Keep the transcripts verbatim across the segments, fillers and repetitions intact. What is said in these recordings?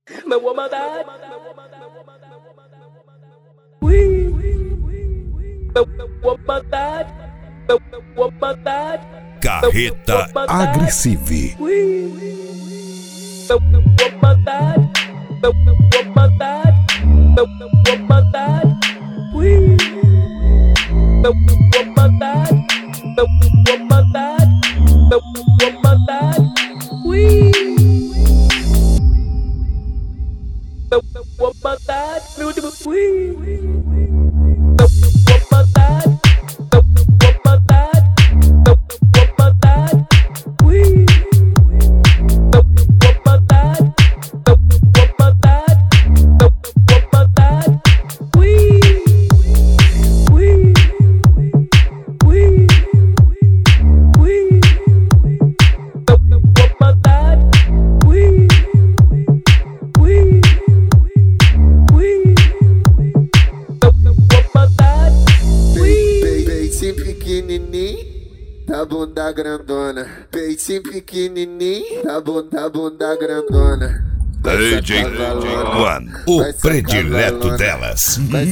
Meu woman that. We. Meu woman that. Meu woman that. Carreta Agressive. We. Meu woman that. Meu woman that. Meu woman that. We. Meu woman that. Meu woman that. Meu woman that. We. Meu woman that. Meu we. Meu woman that. Meu woman that. Meu woman that. We. Meu woman that. Meu woman that. Meu woman that. We. We. We. We. Meu woman that. We. We. Peitinho pequenininho, da bunda grandona. Peitinho pequenininho, da bunda, bunda grandona. D J One, o predileto delas. Vai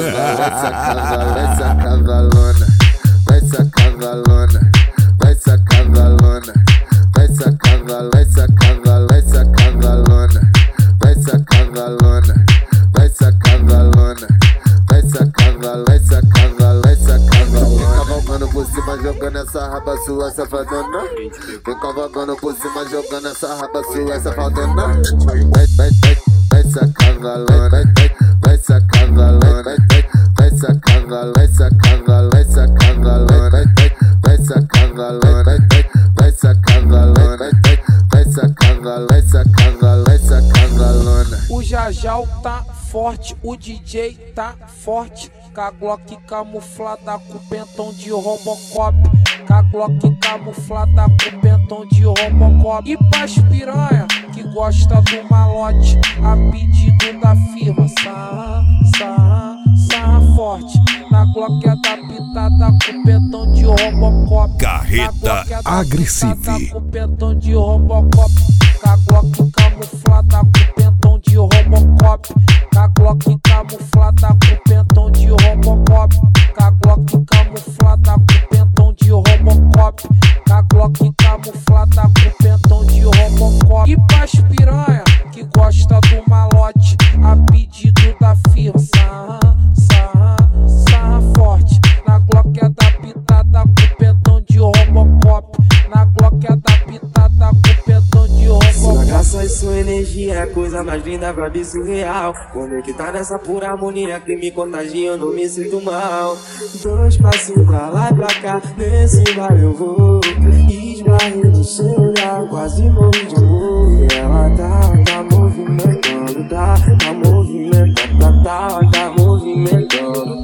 sacavalona, vai sacavalona, vai sacavalona, vai sacavalona, vai sacavalona, vai sacavalona, vai sacavalona, vai sacavalona, vai sacavalona, vai sacavalona, vai sacavalona, vai sacavalona. Cavalgando por cima, jogando essa raba sua safadona. Vem cavalgando por cima, jogando essa raba sua safadona. Vai, vai, vai, vai sacavalona, vai, vai, vai sacavalona, vai, vai, vai sacavalona, vai sacavalona, vai sacavalona, vai, vai, vai sacavalona, vai, vai, vai sacavalona, vai, vai, vai sacavalona, vai sacavalona, vai sacavalona. O Jajal tá forte, o D J tá forte. Com a Glock camuflada com pentão de Robocop. Com a Glock camuflada com pentão de Robocop. E pras piranha que gosta do malote, a pedido da firma. Sarra, sarra, sarra forte. Na Glock é da pitada com pentão de Robocop. Carreta Agressive. Com pentão de Robocop. Com a Glock camuflada com pentão de Robocop. Com a Glock camuflada com pentão de Robocop. Com a Glock camuflada com pentão de Robocop. Com a Glock camuflada com pentão de Robocop. E pras piranha que gosta do malote, a pedido da firma. Sarra, sarra, sarra forte. Na Glock é da pitada com pentão de Robocop. Na Glock é da pitada com pentão de Robocop. Sua graça e sua energia é a coisa mais linda pra mim surreal. Conectar nessa pura harmonia que me contagia, eu não me sinto mal. Dois passos pra lá e pra cá, nesse bar eu vou. Esbarrei de seu olhar, quase morri de amor. E ela tá, tá movimentando, tá, tá movimentando, tá, tá, tá movimentando.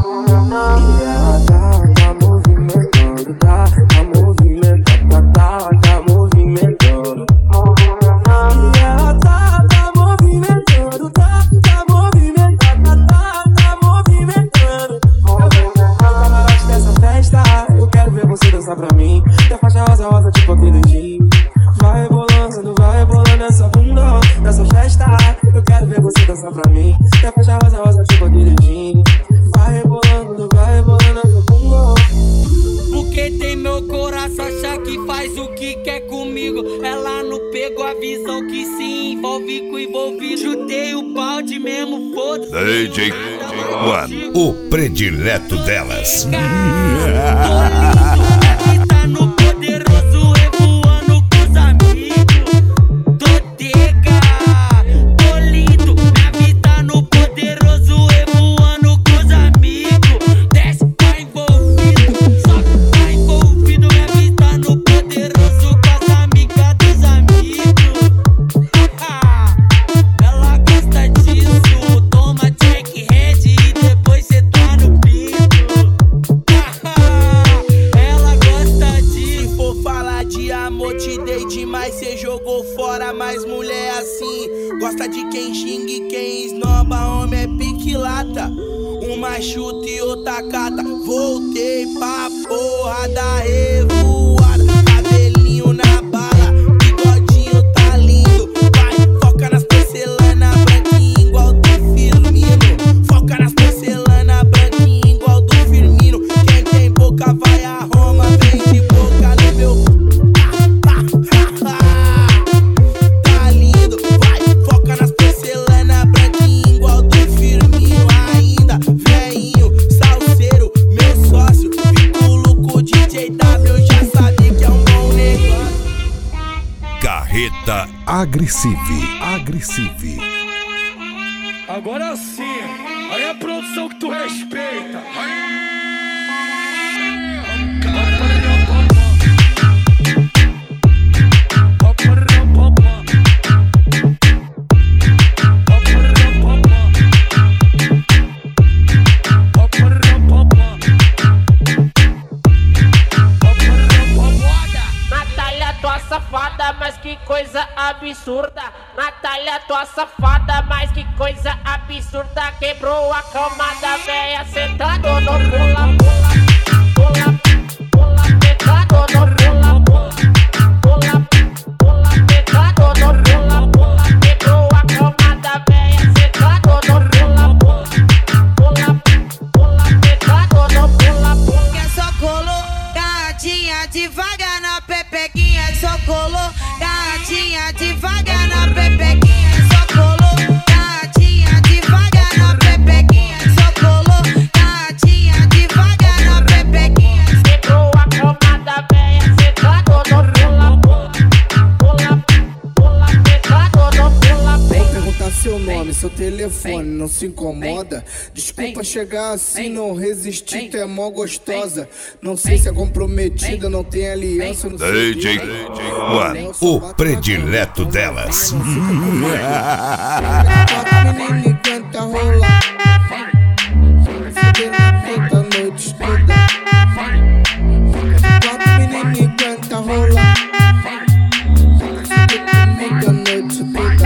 E ela tá, tá movimentando, tá, tá movimentando, tá, tá, tá movimentando. E ela tá, tá movimentando, tá, tá movimentando, tá, tá movimentando. Eu gosto dessa festa, eu quero ver você dançar pra mim. Da faixa rosa, rosa tipo aquele dia. Vai rebolando, vai rebolando essa bunda nessa festa. Eu quero ver você dançar pra mim. Da faixa rosa, rosa tipo aquele dia. Vai rebolando, vai rebolando essa bunda. Porque tem meu coração, acha que faz o que quer comigo. Ela não pegou a visão que se envolve com envolvido. Chutei o balde mesmo, foda-se. D J One, o predileto delas. Tô lindo, minha vida no poderoso, revoando com os amigos. Dotega, tô lindo, minha vida no poderoso, revoando com os amigos. Desce pra envolvido, sobe pra envolvido. Minha vida no poderoso, com as amigas dos amigos. Ela gosta disso, toma check head e depois cê tá no pico. Ela gosta disso. Se for falar de amor, te dei demais, cê jogou fora. Mas mulher assim, gosta de quem xinga e quem esnoba. Homem é pique lata, uma chuta e outra cata. Voltei pra porra da revoada, cabelinho na bala, bigodinho tá lindo. Vai, foca nas parcelas. Agressive, Agressive. Agora sim, aí é a produção que tu respeita. Natália, tua safada, mas que coisa absurda. Natália, tua safada, mas que coisa absurda. Quebrou a cama da véia, sentado no pula, pula, pula, pula, pecado no pula, pula, pula, pecado no pula, pula. Quebrou a cama da véia, sentado no pula, pula, pula, pecado no pula, pula. Que só colou, gatinha devagar na pepequinha. Só colou, gatinha devagar na pepequinha. Só colou, gatinha devagar na pepequinha. Só colou, gatinha devagar na pepequinha. Quebrou a cama da véia, sentado no pula, pula, pula, pecado no pula, Vou pula. perguntar seu nome, seu telefone, não se incomoda? Desculpa chegar assim, não resisti, tu é mó gostosa. Não sei se é comprometida, não tem aliança no D J One, o predileto delas. Quatro menina e canta rolar. Toda noite toda. Quatro menina e canta rolar. Toda noite toda.